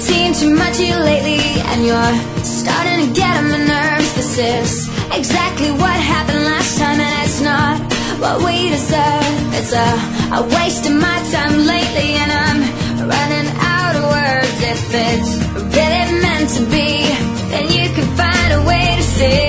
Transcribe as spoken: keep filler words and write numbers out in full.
seen too much of you lately, and you're starting to get on my nerves. This is exactly what happened last time, and it's not what we deserve. It's a, a waste of my time lately, and I'm running out of words. If it's really meant to be, then you can find a way to say